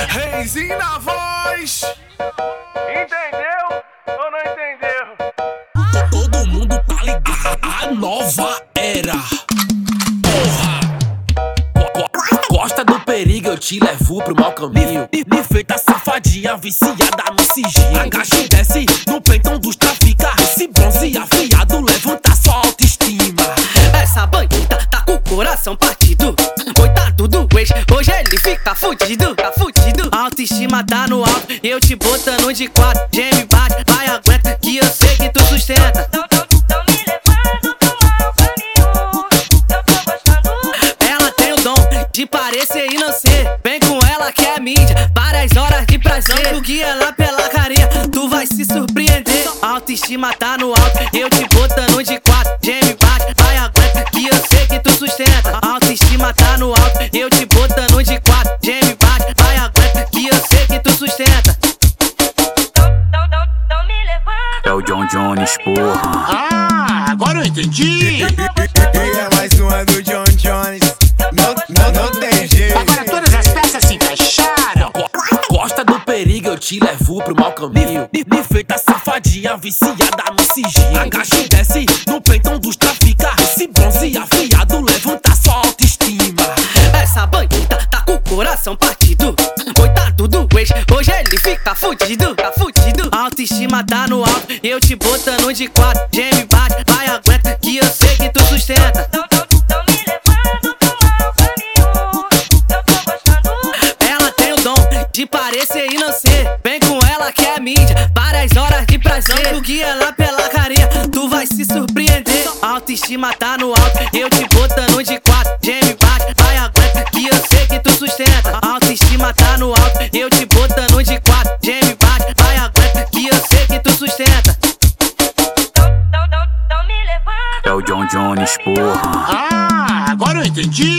Reizinho na voz. Entendeu ou não entendeu? Todo mundo tá ligado, a nova era. Porra! Gosta do perigo, eu te levo pro mau caminho. Me feita safadinha, viciada no sigilo. Agacha e desce no peitão dos trafica. Esse bronze afiado levanta sua autoestima. Essa bandida tá com o coração partido. Coitado do ex, hoje ele fica fudido, tá fudido. A autoestima tá no alto, eu te botando de quatro. Geme, bate, vai, aguenta, que eu sei que tu sustenta. Ela tem o dom de parecer e não ser. Vem com ela que é mídia, várias horas de prazer. Tu guia ela pela carinha, tu vai se surpreender. A autoestima tá no alto, eu te botando de quatro. Geme, bate, vai, aguenta, que eu sei que tu sustenta. A autoestima tá no alto, eu te botando de quatro. Geme, bate, vai, aguenta, que eu sei que tu sustenta. É o John Jones, porra. Ah, agora eu entendi. E é mais uma do John Jones. Não tem jeito. Agora todas as peças se encaixaram. Gosta do perigo, eu te levo pro mau caminho. Me feita safadinha, viciada no sigilo. Agacha e desce no peitão dos trafica. Esse bronze afiado levanta sua autoestima. Essa bandida tá com o coração partido. Coitado do ex, hoje ele fica fudido, tá fudido. A autoestima tá no alto, eu te botando de quatro. Geme, bate, vai, aguenta, que eu sei que tu sustenta. Ela tem o dom de parecer e não ser. Vem com ela que é mídia, várias horas de prazer. Tu guia ela pela carinha, tu vai se surpreender. A autoestima tá no alto, eu te botando de quatro. Geme, bate, vai, aguenta, que eu sei que tu sustenta. A autoestima tá no alto, eu te botando de quatro. Geme, bate, vai, aguenta, que eu sei que tu sustenta. É o John Jones, porra. Ah, agora eu entendi.